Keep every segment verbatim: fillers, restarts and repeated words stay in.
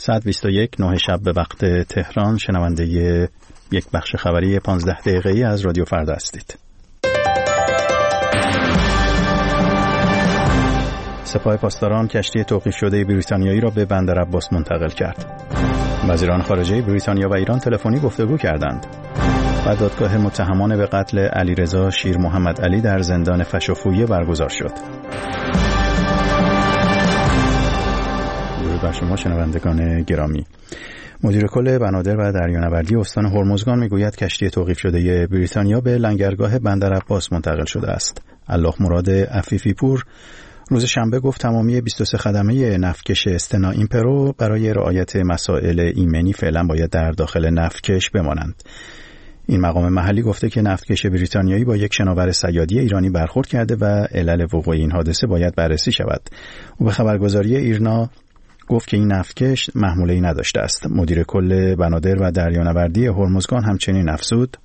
صد و بیست و یک نه شب به وقت تهران شنونده یک بخش خبری پانزده دقیقه‌ای از رادیو فردا هستید. سپاه پاسداران کشتی توقیف شده بریتانیایی را به بندر عباس منتقل کرد. وزیران خارجه بریتانیا و ایران تلفنی گفتگو کردند. و دادگاه متهمان به قتل علیرضا شیر محمد علی در زندان فشافویه برگزار شد. درود بر شما شنوندگان گرامی. مدیر کل بنادر و دریانوردی استان هرمزگان میگوید کشتی توقیف شده بریتانیا به لنگرگاه بندر عباس منتقل شده است. الله مراد عفیفی پور روز شنبه گفت تمامی بیست و سه خدمه نفتکش استنا ایمپرو برای رعایت مسائل ایمنی فعلا باید در داخل نفتکش بمانند. این مقام محلی گفته که نفتکش بریتانیایی با یک شناور صیادی ایرانی برخورد کرده و علل وقوع این حادثه باید بررسی شود. او به خبرگزاری ایرنا گفت که این نفتکش محموله‌ای نداشته است. مدیر کل بنادر و دریانوردی هرمزگان همچنین افزود: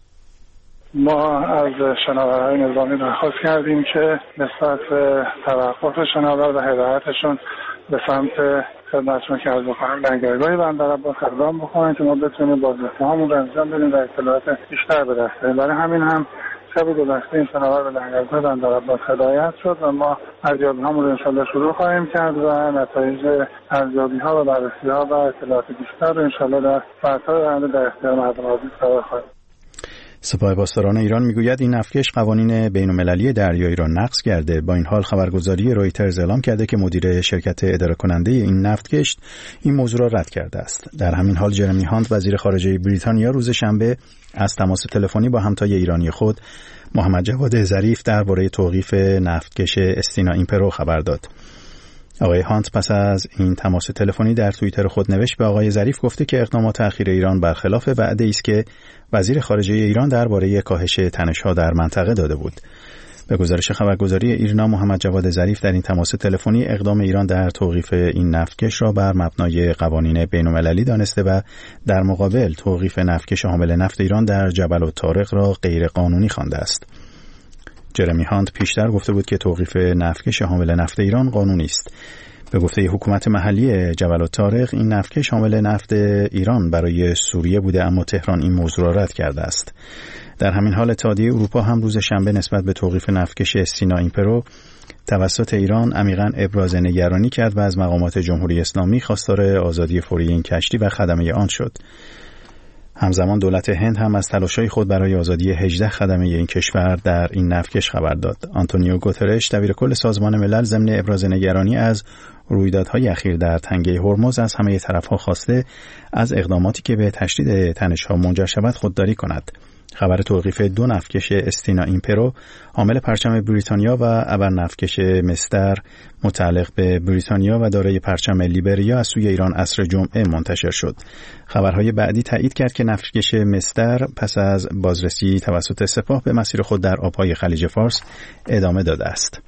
ما از شناورهای نظامی درخواست کردیم که نسبت به توقف شناور و هدایتشون به سمت خدمتشون که عرض بکنم لنگرگاه بندر عباس اقدام بکنن که ما بتونیم بازرسی هامون رو انجام بدیم و اطلاعات بیشتر به دست بیاریم. برای همین هم شب دو دسته این شناور به لنگرگاه بندر عباس هدایت شد و ما ارزیابی هامون رو انشالله شروع خواهیم کرد و نتایج ارزیابی ها و بررسی ها و اطلاعات بیشتر رو انشالله در ساعت‌های آینده در اختیار مردم عزیز قرار خواهیم. سپاه پاسداران ایران میگوید این نفتکش قوانین بین‌المللی دریایی را نقض کرده. با این حال خبرگزاری رویترز اعلام کرده که مدیر شرکت اداره کننده این نفتکش این موضوع را رد کرده است. در همین حال جرمی هانت وزیر خارجه بریتانیا روز شنبه از تماس تلفنی با همتای ایرانی خود محمد جواد ظریف درباره توقیف نفتکش استنا ایمپرو خبر داد. آقای هانت پس از این تماس تلفنی در توییتر خود نوشت به آقای ظریف گفته که اقدامات اخیر ایران برخلاف وعده است که وزیر خارجه ایران درباره کاهش تنش‌ها در منطقه داده بود. به گزارش خبرگزاری ایرنا محمد جواد ظریف در این تماس تلفنی اقدام ایران در توقیف این نفتکش را بر مبنای قوانین بین‌المللی دانسته و در مقابل توقیف نفتکش حامل نفت ایران در جبل الطارق را غیر قانونی خوانده است. جرمی هانت پیشتر گفته بود که توقیف نفتکش حامل نفت ایران قانونی است. به گفته حکومت محلی جبل الطارق این نفتکش حامل نفت ایران برای سوریه بوده، اما تهران این موضوع را رد کرده است. در همین حال اتحادیه اروپا هم روز شنبه نسبت به توقیف نفتکش استنا ایمپرو توسط ایران عمیقاً ابراز نگرانی کرد و از مقامات جمهوری اسلامی خواستار آزادی فوری این کشتی و خدمه آن شد. همزمان دولت هند هم از تلاش‌های خود برای آزادی هجده خدمه این کشور در این نفتکش خبر داد. آنتونیو گوترش دبیرکل سازمان ملل ضمن ابراز نگرانی از رویدادهای اخیر در تنگه هرمز از همه طرف‌ها خواسته از اقداماتی که به تشدید تنش‌ها منجر شود خودداری کند. خبر توقیف دو نفتکش استنا ایمپرو حامل پرچم بریتانیا و ابر نفتکش مستر متعلق به بریتانیا و دارای پرچم لیبریا از سوی ایران عصر جمعه منتشر شد. خبرهای بعدی تایید کرد که نفتکش مستر پس از بازرسی توسط سپاه به مسیر خود در آبهای خلیج فارس ادامه داده است.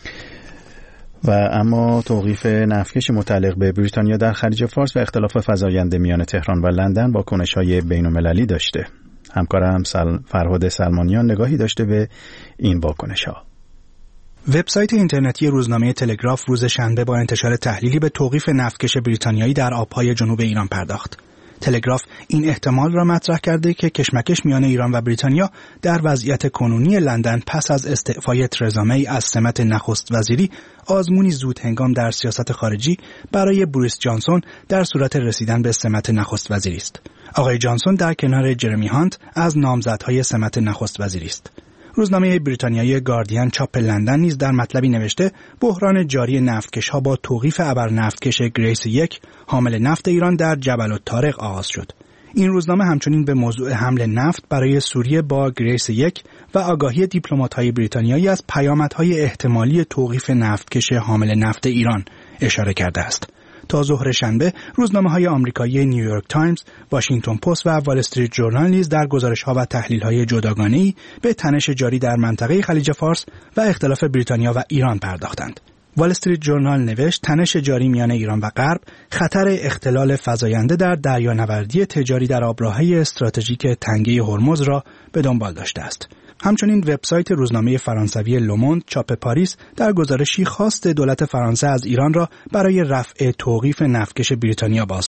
و اما توقیف نفتکش متعلق به بریتانیا در خلیج فارس و اختلاف فزاینده میان تهران و لندن واکنش‌های بین‌المللی داشته. همکارم سل... فرهاد سلمانیان نگاهی داشته به این واکنش‌ها. وبسایت اینترنتی روزنامه تلگراف روز شنبه با انتشار تحلیلی به توقیف نفتکش بریتانیایی در آبهای جنوب ایران پرداخت. تلگراف این احتمال را مطرح کرده که کشمکش میان ایران و بریتانیا در وضعیت کنونی لندن پس از استعفای ترزا می از سمت نخست وزیری آزمونی زود هنگام در سیاست خارجی برای بوریس جانسون در صورت رسیدن به سمت نخست وزیری است. آقای جانسون در کنار جرمی هانت از نامزدهای سمت نخست وزیری است. روزنامه بریتانیایی گاردین چاپ لندن نیز در مطلبی نوشته بحران جاری نفتکش‌ها با توقیف ابر نفتکش گریس یک حامل نفت ایران در جبل الطارق آغاز شد. این روزنامه همچنین به موضوع حمل نفت برای سوریه با گریس یک و آگاهی دیپلمات‌های بریتانیایی از پیامدهای احتمالی توقیف نفتکش حامل نفت ایران اشاره کرده است. تا ظهر شنبه روزنامه‌های آمریکایی نیویورک تایمز، واشنگتن پست و وال استریت ژورنال نیز در گزارش‌ها و تحلیل‌های جداگانه‌ای به تنش جاری در منطقه خلیج فارس و اختلاف بریتانیا و ایران پرداختند. وال استریت ژورنال نوشت تنش جاری میان ایران و غرب خطر اختلال فزاینده در دریانوردی تجاری در آبراههای استراتژیک تنگه هرمز را به دنبال داشته است. همچنین وبسایت روزنامه فرانسوی لوموند چاپ پاریس در گزارشی خواست دولت فرانسه از ایران را برای رفع توقیف نفتکش بریتانیا باز